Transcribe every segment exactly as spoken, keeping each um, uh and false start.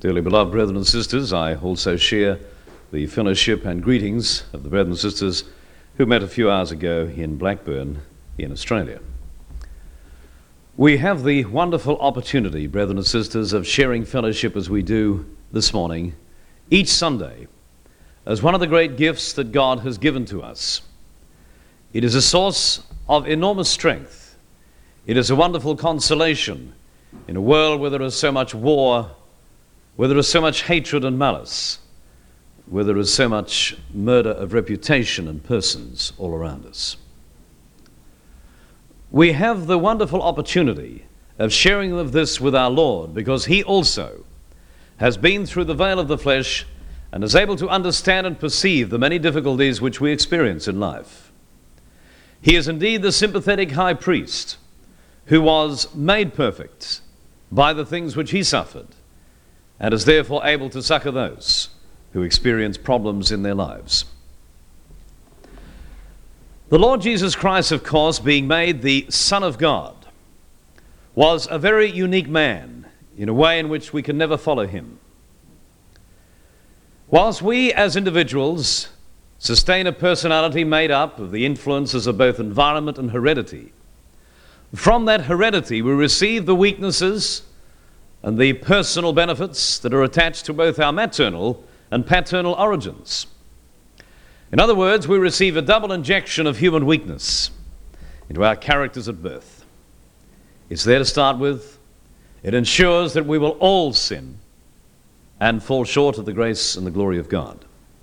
Dearly beloved brethren and sisters, I also share the fellowship and greetings of the brethren and sisters who met a few hours ago in Blackburn in Australia. We have the wonderful opportunity, brethren and sisters, of sharing fellowship as we do this morning, each Sunday, as one of the great gifts that God has given to us. It is a source of enormous strength. It is a wonderful consolation in a world where there is so much war, where there is so much hatred and malice, where there is so much murder of reputation and persons all around us. We have the wonderful opportunity of sharing of this with our Lord, because he also has been through the veil of the flesh and is able to understand and perceive the many difficulties which we experience in life. He is indeed the sympathetic high priest who was made perfect by the things which he suffered, and is therefore able to succor those who experience problems in their lives. The Lord Jesus Christ, of course, being made the Son of God, was a very unique man in a way in which we can never follow him. Whilst we as individuals sustain a personality made up of the influences of both environment and heredity, from that heredity we receive the weaknesses and the personal benefits that are attached to both our maternal and paternal origins. In other words, we receive a double injection of human weakness into our characters at birth. It's there to start with. It ensures that we will all sin and fall short of the grace and the glory of God.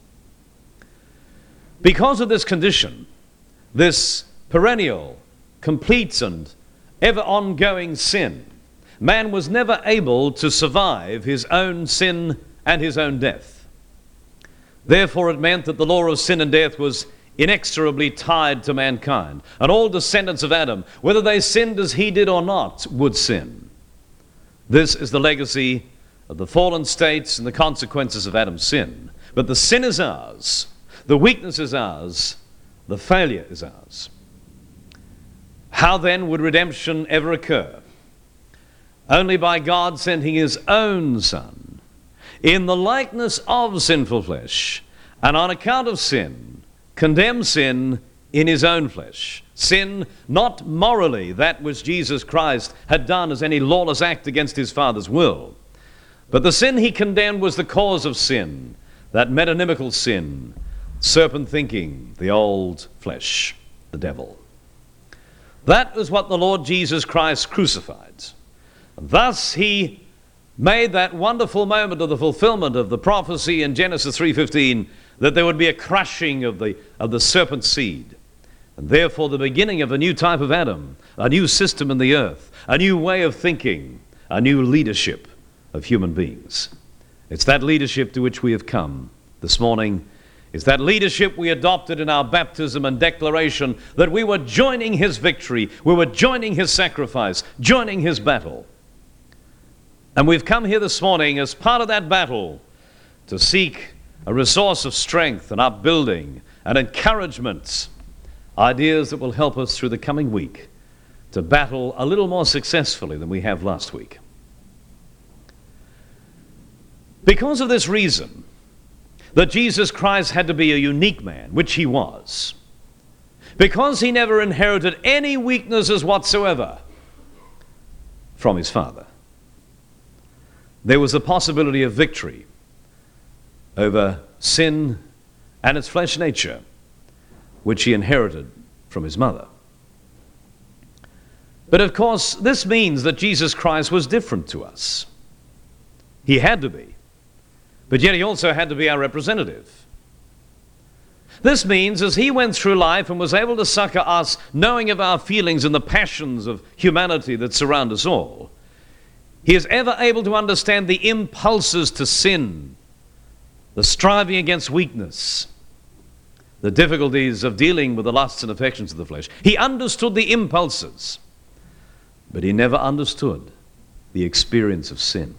Because of this condition, this perennial, complete and ever ongoing sin, man was never able to survive his own sin and his own death. Therefore, it meant that the law of sin and death was inexorably tied to mankind, and all descendants of Adam, whether they sinned as he did or not, would sin. This is the legacy of the fallen states and the consequences of Adam's sin. But the sin is ours, the weakness is ours, the failure is ours. How then would redemption ever occur? Only by God sending his own Son in the likeness of sinful flesh, and on account of sin, condemn sin in his own flesh. Sin not morally, that which Jesus Christ had done as any lawless act against his Father's will, but the sin he condemned was the cause of sin, that metonymical sin, serpent thinking, the old flesh, the devil. That was what the Lord Jesus Christ crucified. Thus he made that wonderful moment of the fulfillment of the prophecy in Genesis three fifteen that there would be a crushing of the, of the serpent seed, and therefore the beginning of a new type of Adam, a new system in the earth, a new way of thinking, a new leadership of human beings. It's that leadership to which we have come this morning. It's that leadership we adopted in our baptism and declaration that we were joining his victory, we were joining his sacrifice, joining his battle. And we've come here this morning as part of that battle to seek a resource of strength and upbuilding and encouragement, ideas that will help us through the coming week to battle a little more successfully than we have last week. Because of this reason, that Jesus Christ had to be a unique man, which he was, because he never inherited any weaknesses whatsoever from his Father, there was a possibility of victory over sin and its flesh nature, which he inherited from his mother. But of course, this means that Jesus Christ was different to us. He had to be. But yet he also had to be our representative. This means as he went through life and was able to succor us, knowing of our feelings and the passions of humanity that surround us all, he is ever able to understand the impulses to sin, the striving against weakness, the difficulties of dealing with the lusts and affections of the flesh. He understood the impulses, but he never understood the experience of sin.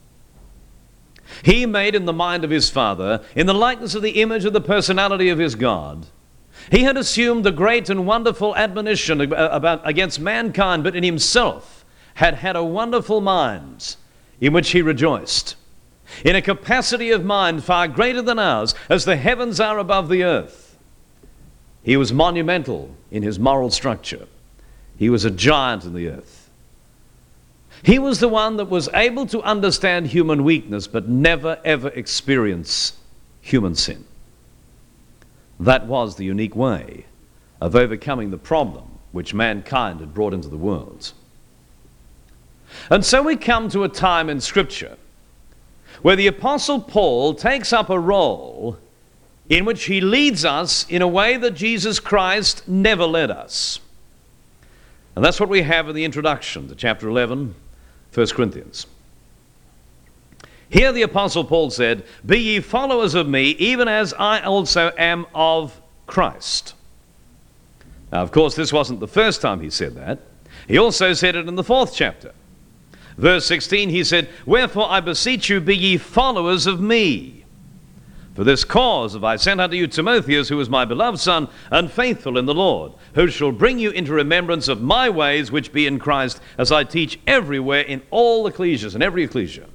He made in the mind of his Father, in the likeness of the image of the personality of his God, he had assumed the great and wonderful admonition about against mankind, but in himself had had a wonderful mind in which he rejoiced. in a capacity of mind far greater than ours, as the heavens are above the earth. He was monumental in his moral structure. He was a giant in the earth. He was the one that was able to understand human weakness but never ever experience human sin. That was the unique way of overcoming the problem which mankind had brought into the world. And so we come to a time in Scripture where the Apostle Paul takes up a role in which he leads us in a way that Jesus Christ never led us. And that's what we have in the introduction to chapter eleven, First Corinthians. Here the Apostle Paul said, "Be ye followers of me, even as I also am of Christ." Now, of course, this wasn't the first time he said that. He also said it in the fourth chapter. Verse sixteen, he said, "Wherefore I beseech you, be ye followers of me. For this cause have I sent unto you Timotheus, who is my beloved son, and faithful in the Lord, who shall bring you into remembrance of my ways which be in Christ, as I teach everywhere in all ecclesias," in every ecclesia.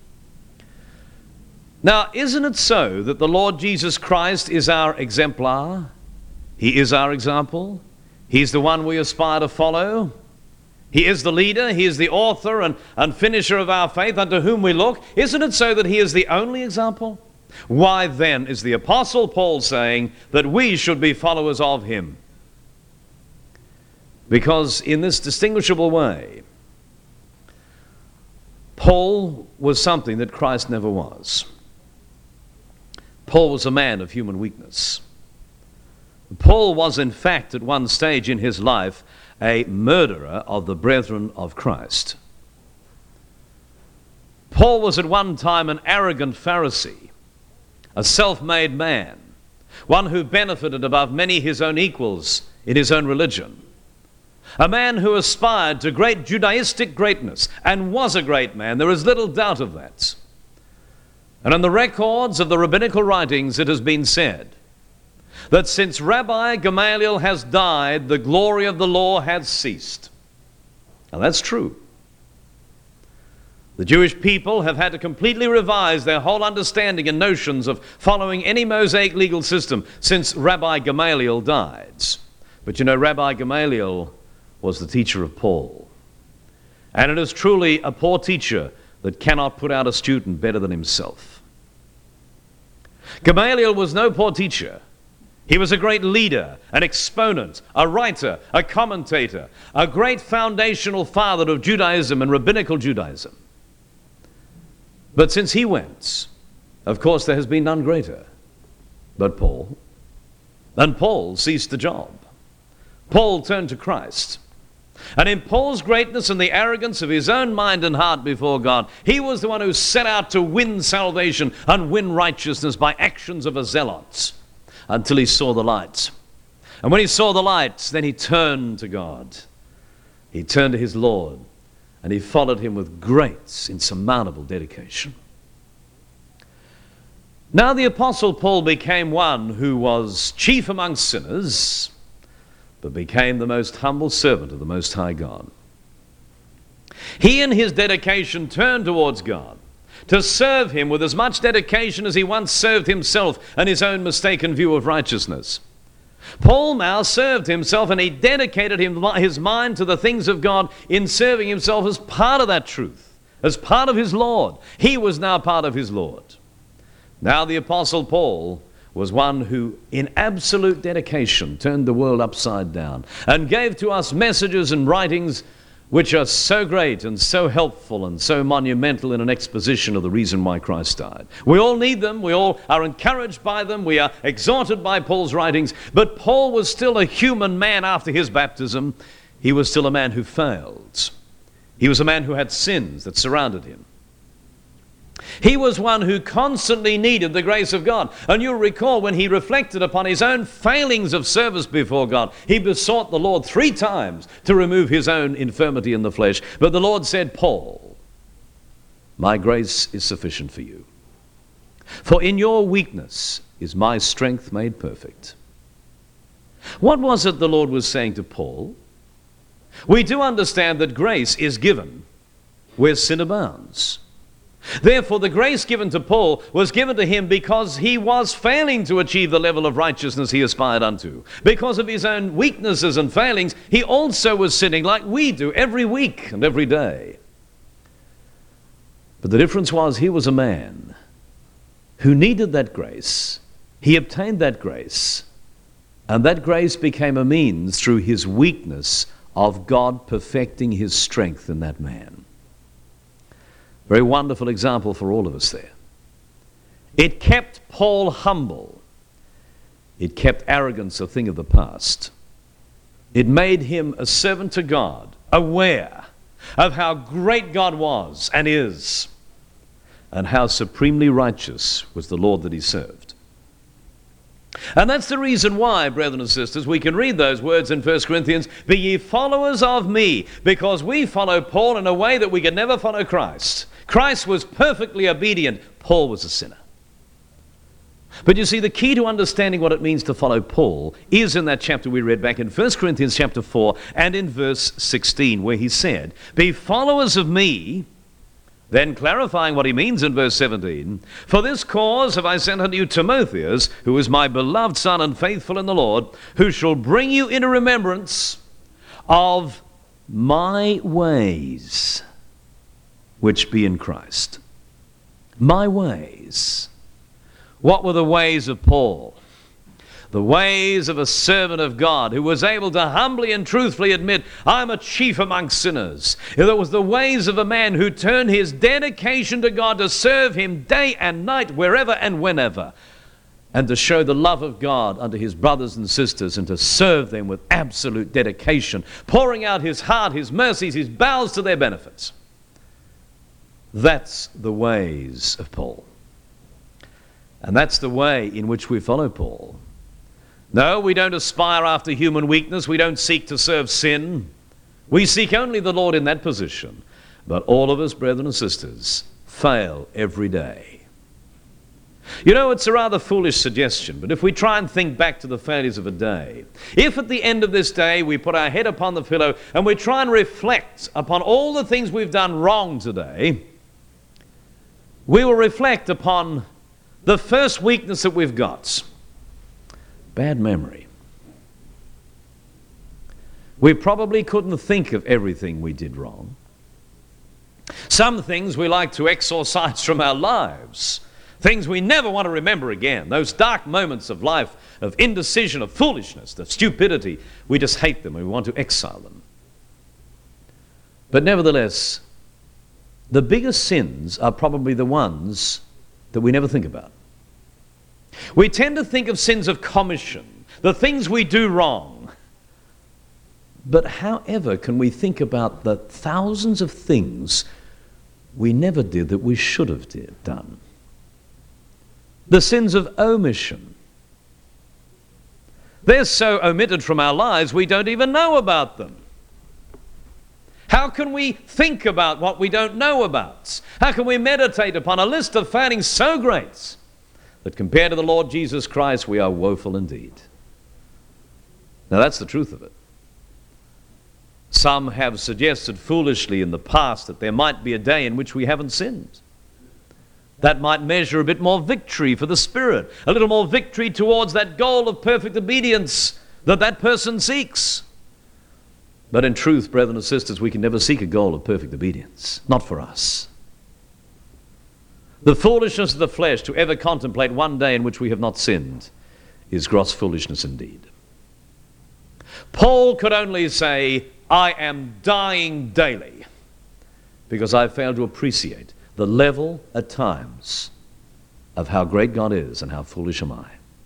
Now, isn't it so that the Lord Jesus Christ is our exemplar? He is our example. He's the one we aspire to follow. He is the leader. He is the author and, and finisher of our faith, unto whom we look. Isn't it so that he is the only example? Why then is the Apostle Paul saying that we should be followers of him? Because in this distinguishable way, Paul was something that Christ never was. Paul was a man of human weakness. Paul was, in fact, at one stage in his life, a murderer of the brethren of Christ. Paul was at one time an arrogant Pharisee, a self-made man, one who benefited above many his own equals in his own religion, a man who aspired to great Judaistic greatness and was a great man. There is little doubt of that. And in the records of the rabbinical writings it has been said that since Rabbi Gamaliel has died, the glory of the law has ceased. Now that's true. The Jewish people have had to completely revise their whole understanding and notions of following any Mosaic legal system since Rabbi Gamaliel died. But you know, Rabbi Gamaliel was the teacher of Paul. And it is truly a poor teacher that cannot put out a student better than himself. Gamaliel was no poor teacher. He was a great leader, an exponent, a writer, a commentator, a great foundational father of Judaism and rabbinical Judaism. But since he went, of course, there has been none greater but Paul. And Paul ceased the job. Paul turned to Christ. And in Paul's greatness and the arrogance of his own mind and heart before God, he was the one who set out to win salvation and win righteousness by actions of a zealot until he saw the light. And when he saw the light, then he turned to God. He turned to his Lord, and he followed him with great, insurmountable dedication. Now the Apostle Paul became one who was chief among sinners, but became the most humble servant of the Most High God. He in his dedication turned towards God to serve him with as much dedication as he once served himself and his own mistaken view of righteousness. Paul now served himself, and he dedicated him, his mind to the things of God in serving himself as part of that truth, as part of his Lord. He was now part of his Lord. Now the Apostle Paul was one who, in absolute dedication, turned the world upside down and gave to us messages and writings which are so great and so helpful and so monumental in an exposition of the reason why Christ died. We all need them. We all are encouraged by them. We are exhorted by Paul's writings. But Paul was still a human man after his baptism. He was still a man who failed. He was a man who had sins that surrounded him. He was one who constantly needed the grace of God. And you'll recall when he reflected upon his own failings of service before God, he besought the Lord three times to remove his own infirmity in the flesh. But the Lord said, "Paul, my grace is sufficient for you. For in your weakness is my strength made perfect." What was it the Lord was saying to Paul? We do understand that grace is given where sin abounds. Therefore, the grace given to Paul was given to him because he was failing to achieve the level of righteousness he aspired unto. Because of his own weaknesses and failings, he also was sinning like we do every week and every day. But the difference was he was a man who needed that grace. He obtained that grace, and that grace became a means through his weakness of God perfecting his strength in that man. Very wonderful example for all of us there. It kept Paul humble. It kept arrogance a thing of the past. It made him a servant to God, aware of how great God was and is, and how supremely righteous was the Lord that he served. And that's the reason why, brethren and sisters, we can read those words in First Corinthians, "Be ye followers of me," because we follow Paul in a way that we could never follow Christ. Christ was perfectly obedient. Paul was a sinner. But you see, the key to understanding what it means to follow Paul is in that chapter we read back in First Corinthians chapter four and in verse sixteen, where he said, "Be followers of me," then clarifying what he means in verse seventeen, "For this cause have I sent unto you Timotheus, who is my beloved son and faithful in the Lord, who shall bring you into remembrance of my ways, which be in Christ." My ways. What were the ways of Paul? The ways of a servant of God who was able to humbly and truthfully admit, "I'm a chief among sinners." It was the ways of a man who turned his dedication to God to serve him day and night, wherever and whenever, and to show the love of God unto his brothers and sisters and to serve them with absolute dedication, pouring out his heart, his mercies, his bowels to their benefits. That's the ways of Paul. And that's the way in which we follow Paul. No, we don't aspire after human weakness. We don't seek to serve sin. We seek only the Lord in that position. But all of us, brethren and sisters, fail every day. You know, it's a rather foolish suggestion, but if we try and think back to the failures of a day, if at the end of this day we put our head upon the pillow and we try and reflect upon all the things we've done wrong today, we will reflect upon the first weakness that we've got: bad memory. We probably couldn't think of everything we did wrong. Some things we like to exorcise from our lives, things we never want to remember again. Those dark moments of life, of indecision, of foolishness, of stupidity, we just hate them and we want to exile them. But nevertheless, the biggest sins are probably the ones that we never think about. We tend to think of sins of commission, the things we do wrong. But however can we think about the thousands of things we never did that we should have did, done? The sins of omission. They're so omitted from our lives we don't even know about them. How can we think about what we don't know about? How can we meditate upon a list of failings so great that compared to the Lord Jesus Christ we are woeful indeed? Now that's the truth of it. Some have suggested foolishly in the past that there might be a day in which we haven't sinned. That might measure a bit more victory for the Spirit, a little more victory towards that goal of perfect obedience that that person seeks. But in truth, brethren and sisters, we can never seek a goal of perfect obedience. Not for us. The foolishness of the flesh to ever contemplate one day in which we have not sinned is gross foolishness indeed. Paul could only say, "I am dying daily," because I failed to appreciate the level at times of how great God is and how foolish am I.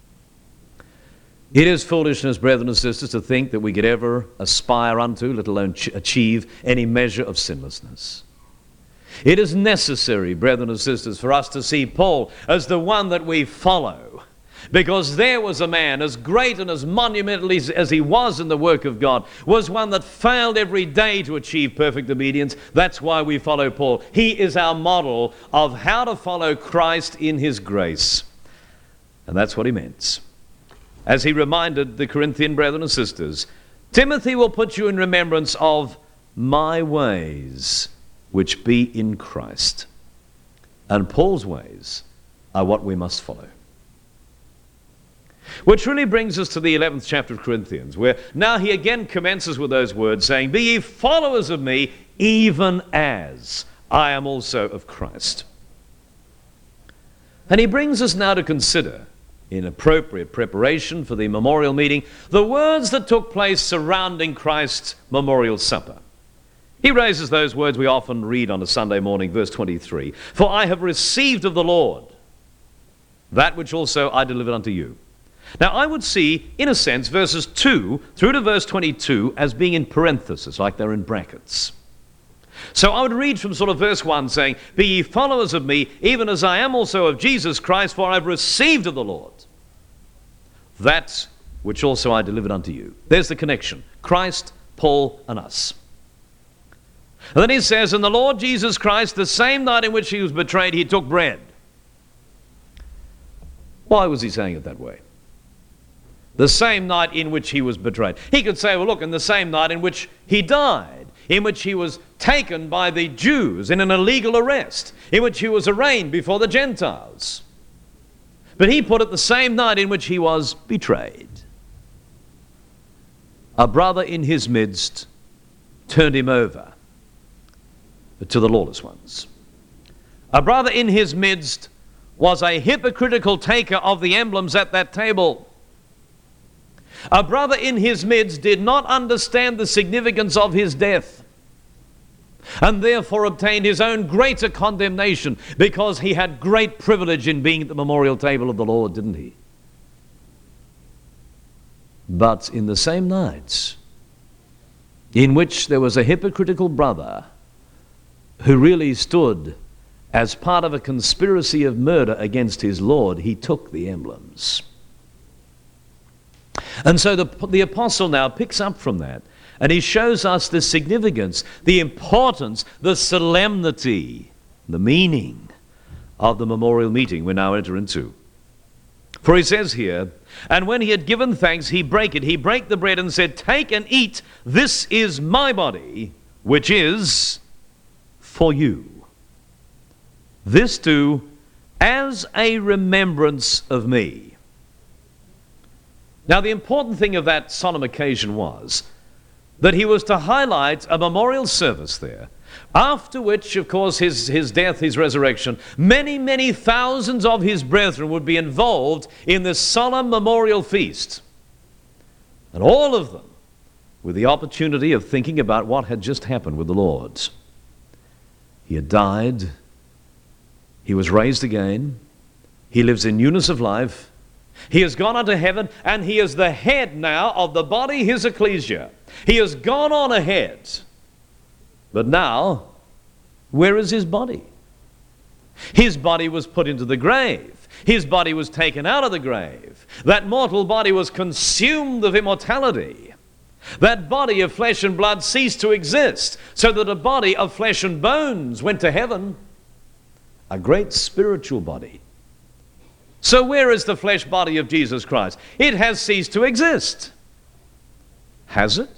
It is foolishness, brethren and sisters, to think that we could ever aspire unto, let alone ch- achieve, any measure of sinlessness. It is necessary, brethren and sisters, for us to see Paul as the one that we follow, because there was a man as great and as monumental as, as he was in the work of God, was one that failed every day to achieve perfect obedience. That's why we follow Paul. He is our model of how to follow Christ in his grace. And that's what he meant. As he reminded the Corinthian brethren and sisters, "Timothy will put you in remembrance of my ways, which be in Christ." And Paul's ways are what we must follow. Which really brings us to the eleventh chapter of Corinthians, where now he again commences with those words, saying, "Be ye followers of me, even as I am also of Christ." And he brings us now to consider, in appropriate preparation for the memorial meeting, the words that took place surrounding Christ's memorial supper. He raises those words we often read on a Sunday morning, verse twenty-three. "For I have received of the Lord that which also I delivered unto you." Now, I would see, in a sense, verses two through to verse twenty-two as being in parentheses, like they're in brackets. So I would read from sort of verse one saying, "Be ye followers of me, even as I am also of Jesus Christ, for I have received of the Lord that which also I delivered unto you." There's the connection. Christ, Paul, and us. And then he says, "And the Lord Jesus Christ, the same night in which he was betrayed, he took bread." Why was he saying it that way? The same night in which he was betrayed. He could say, well, look, in the same night in which he died, in which he was taken by the Jews in an illegal arrest, in which he was arraigned before the Gentiles. But he put it the same night in which he was betrayed. A brother in his midst turned him over to the lawless ones. A brother in his midst was a hypocritical taker of the emblems at that table. A brother in his midst did not understand the significance of his death, and therefore obtained his own greater condemnation, because he had great privilege in being at the memorial table of the Lord, didn't he? But in the same night in which there was a hypocritical brother who really stood as part of a conspiracy of murder against his Lord, he took the emblems. And so the, the apostle now picks up from that, and he shows us the significance, the importance, the solemnity, the meaning of the memorial meeting we now enter into. For he says here, "And when he had given thanks, he brake it. He brake the bread and said, Take and eat, this is my body, which is for you. This do as a remembrance of me." Now, the important thing of that solemn occasion was that he was to highlight a memorial service there, after which, of course, his, his death, his resurrection, many, many thousands of his brethren would be involved in this solemn memorial feast. And all of them with the opportunity of thinking about what had just happened with the Lord. He had died. He was raised again. He lives in newness of life. He has gone unto heaven, and he is the head now of the body, his ecclesia. He has gone on ahead. But now, where is his body? His body was put into the grave. His body was taken out of the grave. That mortal body was consumed of immortality. That body of flesh and blood ceased to exist, so that a body of flesh and bones went to heaven. A great spiritual body. So where is the flesh body of Jesus Christ? It has ceased to exist. Has it?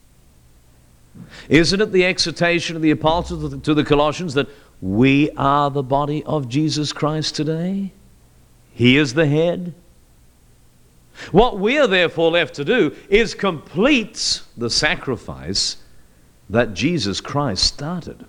Isn't it the exhortation of the apostle to the Colossians that we are the body of Jesus Christ today? He is the head. What we are therefore left to do is complete the sacrifice that Jesus Christ started.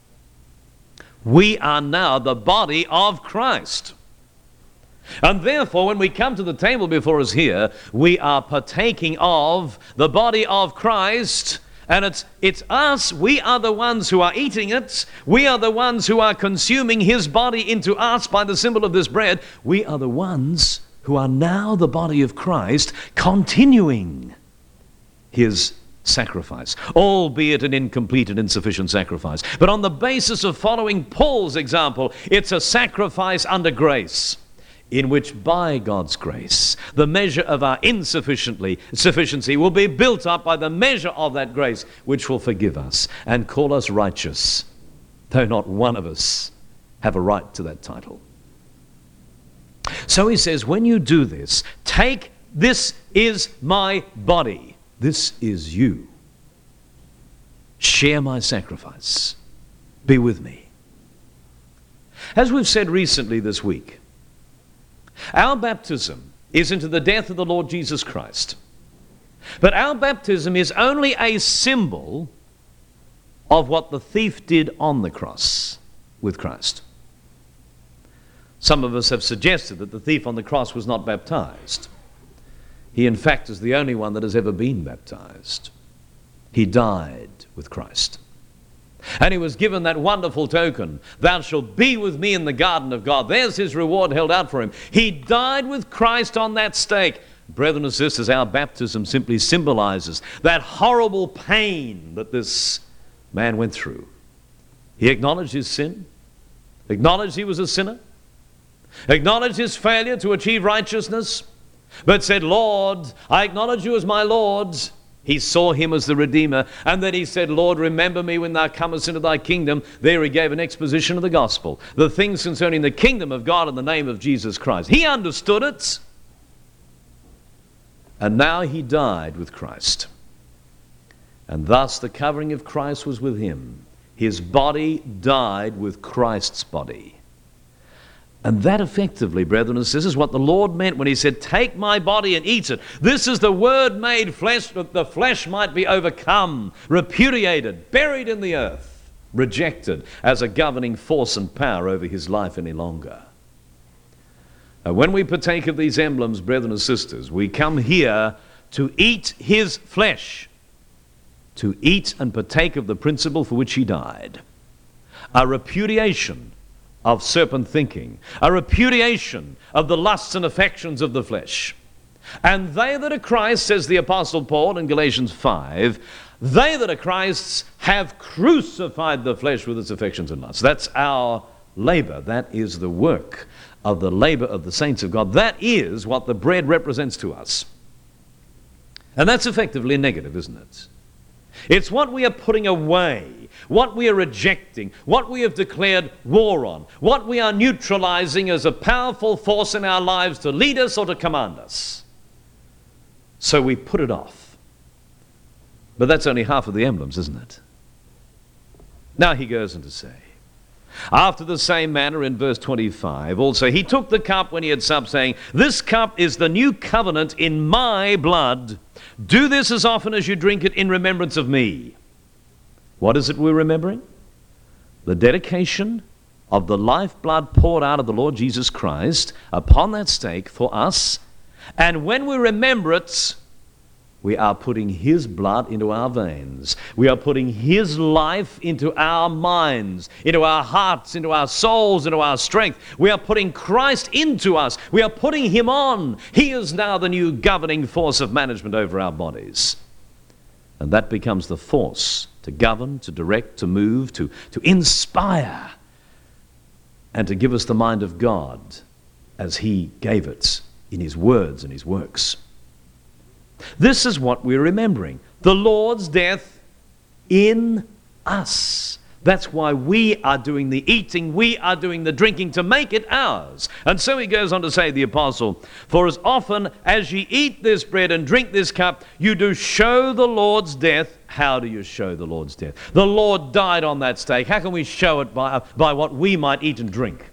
We are now the body of Christ. And therefore, when we come to the table before us here, we are partaking of the body of Christ, and it's, it's us, we are the ones who are eating it, we are the ones who are consuming his body into us by the symbol of this bread. We are the ones who are now the body of Christ, continuing his sacrifice, albeit an incomplete and insufficient sacrifice. But on the basis of following Paul's example, it's a sacrifice under grace, in which by God's grace, the measure of our insufficiently sufficiency will be built up by the measure of that grace, which will forgive us and call us righteous, though not one of us have a right to that title. So he says, when you do this, take, this is my body. This is you. Share my sacrifice. Be with me. As we've said recently this week, our baptism is into the death of the Lord Jesus Christ. But our baptism is only a symbol of what the thief did on the cross with Christ. Some of us have suggested that the thief on the cross was not baptized. He, in fact, is the only one that has ever been baptized. He died with Christ. And he was given that wonderful token, thou shalt be with me in the garden of God. There's his reward held out for him. He died with Christ on that stake. Brethren and sisters, our baptism simply symbolizes that horrible pain that this man went through. He acknowledged his sin, acknowledged he was a sinner, acknowledged his failure to achieve righteousness, but said, Lord, I acknowledge you as my Lord. He saw him as the Redeemer, and then he said, Lord, remember me when thou comest into thy kingdom. There he gave an exposition of the gospel, the things concerning the kingdom of God in the name of Jesus Christ. He understood it, and now he died with Christ. And thus the covering of Christ was with him. His body died with Christ's body. And that effectively, brethren and sisters, is what the Lord meant when he said, take my body and eat it. This is the word made flesh, that the flesh might be overcome, repudiated, buried in the earth, rejected as a governing force and power over his life any longer. And when we partake of these emblems, brethren and sisters, we come here to eat his flesh, to eat and partake of the principle for which he died. A repudiation of serpent thinking, a repudiation of the lusts and affections of the flesh. And they that are Christ, says the Apostle Paul in Galatians five, they that are Christ's have crucified the flesh with its affections and lusts. That's our labor. That is the work of the labor of the saints of God. That is what the bread represents to us. And that's effectively negative, isn't it? It's what we are putting away, what we are rejecting, what we have declared war on, what we are neutralizing as a powerful force in our lives to lead us or to command us. So we put it off. But that's only half of the emblems, isn't it? Now he goes on to say, after the same manner in verse twenty-five, also he took the cup when he had supped, saying, this cup is the new covenant in my blood. Do this as often as you drink it in remembrance of me. What is it we're remembering? The dedication of the lifeblood poured out of the Lord Jesus Christ upon that stake for us. And when we remember it, we are putting his blood into our veins. We are putting his life into our minds, into our hearts, into our souls, into our strength. We are putting Christ into us. We are putting him on. He is now the new governing force of management over our bodies. And that becomes the force to govern, to direct, to move, to, to inspire, and to give us the mind of God as he gave it in his words and his works. This is what we're remembering. The Lord's death in us. That's why we are doing the eating, we are doing the drinking to make it ours. And so he goes on to say, the apostle, for as often as ye eat this bread and drink this cup, you do show the Lord's death. How do you show the Lord's death? The Lord died on that stake. How can we show it by, by what we might eat and drink?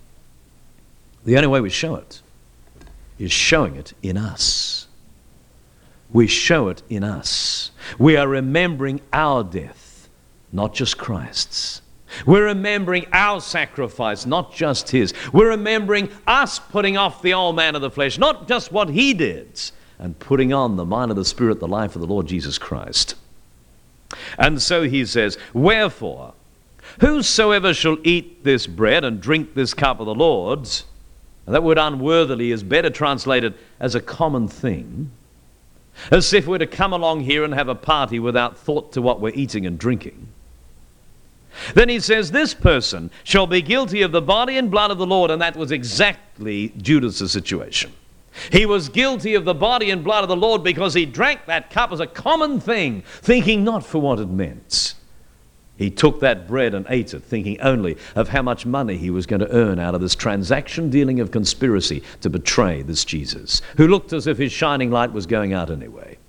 The only way we show it is showing it in us. We show it in us. We are remembering our death, not just Christ's. We're remembering our sacrifice, not just his. We're remembering us putting off the old man of the flesh, not just what he did, and putting on the mind of the Spirit, the life of the Lord Jesus Christ. And so he says, wherefore, whosoever shall eat this bread and drink this cup of the Lord's, and that word unworthily is better translated as a common thing, as if we're to come along here and have a party without thought to what we're eating and drinking. Then he says, this person shall be guilty of the body and blood of the Lord. And that was exactly Judas' situation. He was guilty of the body and blood of the Lord because he drank that cup as a common thing, thinking not for what it meant. He took that bread and ate it, thinking only of how much money he was going to earn out of this transaction dealing of conspiracy to betray this Jesus, who looked as if his shining light was going out anyway.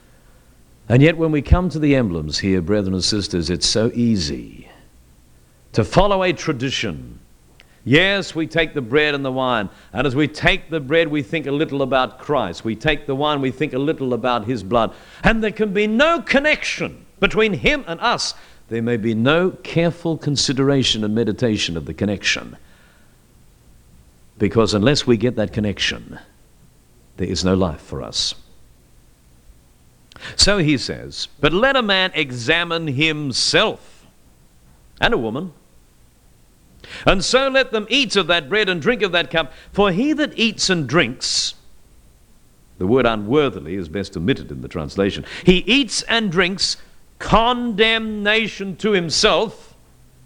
And yet when we come to the emblems here, brethren and sisters, it's so easy to follow a tradition. Yes, we take the bread and the wine, and as we take the bread, we think a little about Christ. We take the wine, we think a little about his blood. And there can be no connection between him and us. There may be no careful consideration and meditation of the connection. Because unless we get that connection, there is no life for us. So he says, but let a man examine himself, and a woman, and so let them eat of that bread and drink of that cup. For he that eats and drinks, the word unworthily is best omitted in the translation, he eats and drinks condemnation to himself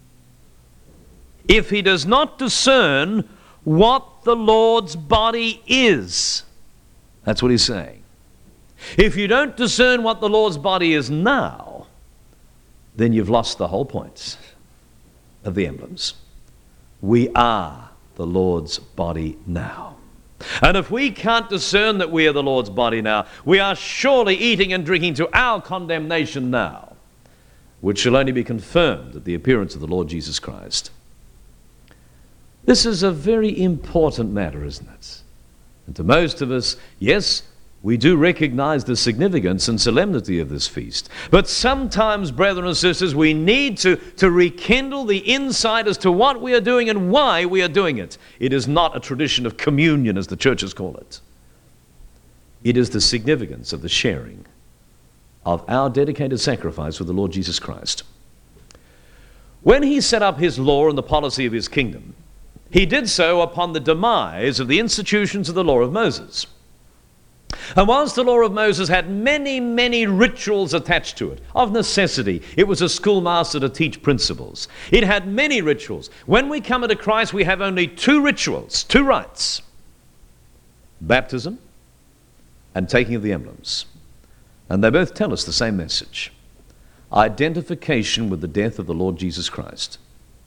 if he does not discern what the Lord's body is. That's what he's saying. If you don't discern what the Lord's body is now, then you've lost the whole point of the emblems. We are the Lord's body now. And if we can't discern that we are the Lord's body now, we are surely eating and drinking to our condemnation now, which shall only be confirmed at the appearance of the Lord Jesus Christ. This is a very important matter, isn't it? And to most of us, yes, we do recognize the significance and solemnity of this feast. But sometimes, brethren and sisters, we need to, to rekindle the insight as to what we are doing and why we are doing it. It is not a tradition of communion, as the churches call it. It is the significance of the sharing of our dedicated sacrifice with the Lord Jesus Christ. When he set up his law and the policy of his kingdom, he did so upon the demise of the institutions of the law of Moses. And whilst the law of Moses had many, many rituals attached to it, of necessity, it was a schoolmaster to teach principles. It had many rituals. When we come into Christ, we have only two rituals, two rites: baptism and taking of the emblems. And they both tell us the same message: identification with the death of the Lord Jesus Christ.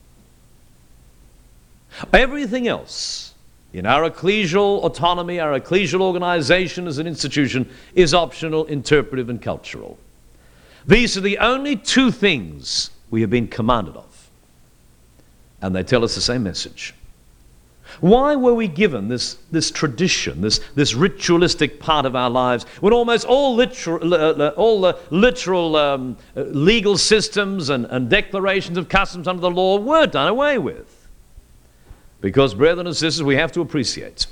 Everything else in our ecclesial autonomy, our ecclesial organization as an institution, is optional, interpretive, and cultural. These are the only two things we have been commanded of. And they tell us the same message. Why were we given this, this tradition, this, this ritualistic part of our lives, when almost all literal, uh, all the literal um, legal systems and, and declarations of customs under the law were done away with? Because, brethren and sisters, we have to appreciate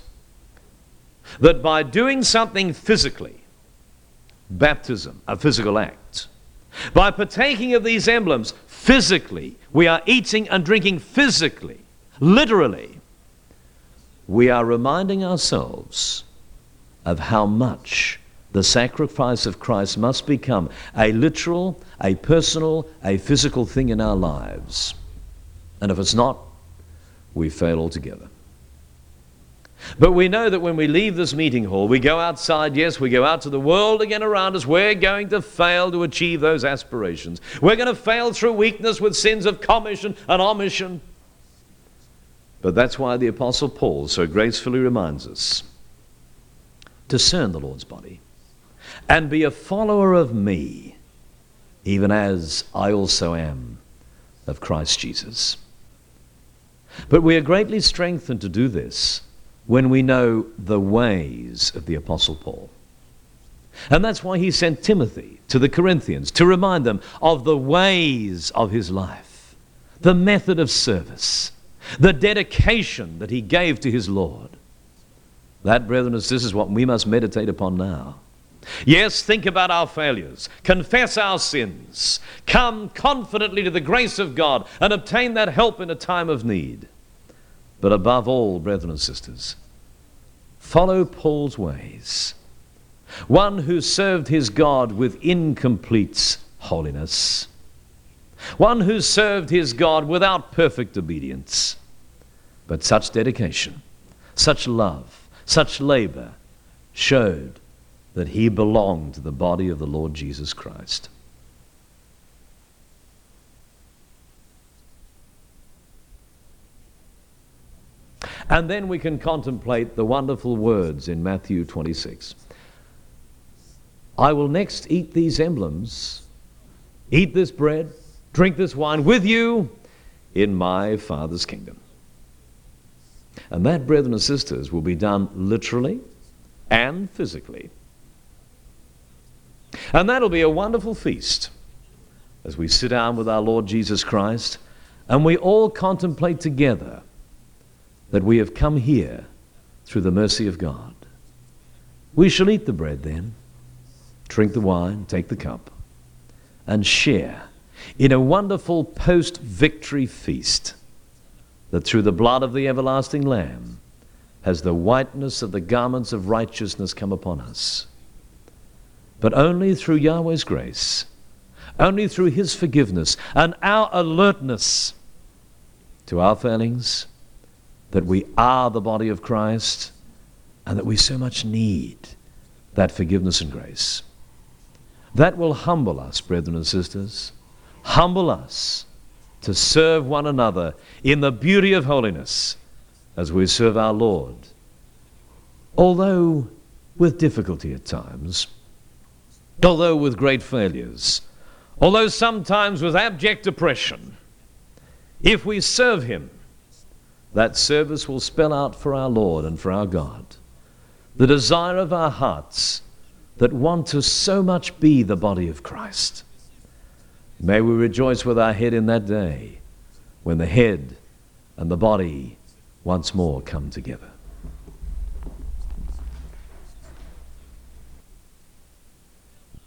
that by doing something physically, baptism, a physical act, by partaking of these emblems physically, we are eating and drinking physically, literally, we are reminding ourselves of how much the sacrifice of Christ must become a literal, a personal, a physical thing in our lives. And if it's not, we fail altogether. But we know that when we leave this meeting hall, we go outside, yes, we go out to the world again around us, we're going to fail to achieve those aspirations. We're going to fail through weakness with sins of commission and omission. But that's why the Apostle Paul so gracefully reminds us: discern the Lord's body and be a follower of me, even as I also am of Christ Jesus. But we are greatly strengthened to do this when we know the ways of the Apostle Paul. And that's why he sent Timothy to the Corinthians, to remind them of the ways of his life, the method of service, the dedication that he gave to his Lord. That, brethren and sisters, is what we must meditate upon now. Yes, think about our failures, confess our sins, come confidently to the grace of God and obtain that help in a time of need. But above all, brethren and sisters, follow Paul's ways. One who served his God with incomplete holiness. One who served his God without perfect obedience. But such dedication, such love, such labor showed that he belonged to the body of the Lord Jesus Christ. And then we can contemplate the wonderful words in Matthew twenty-six. I will next eat these emblems, eat this bread, drink this wine with you in my Father's kingdom. And that, brethren and sisters, will be done literally and physically. And that'll be a wonderful feast as we sit down with our Lord Jesus Christ and we all contemplate together that we have come here through the mercy of God. We shall eat the bread then, drink the wine, take the cup, and share in a wonderful post-victory feast that through the blood of the everlasting Lamb has the whiteness of the garments of righteousness come upon us. But only through Yahweh's grace, only through His forgiveness and our alertness to our failings, that we are the body of Christ and that we so much need that forgiveness and grace. That will humble us, brethren and sisters, humble us to serve one another in the beauty of holiness as we serve our Lord, although with difficulty at times, although with great failures, although sometimes with abject oppression. If we serve Him, that service will spell out for our Lord and for our God the desire of our hearts that want to so much be the body of Christ. May we rejoice with our head in that day when the head and the body once more come together.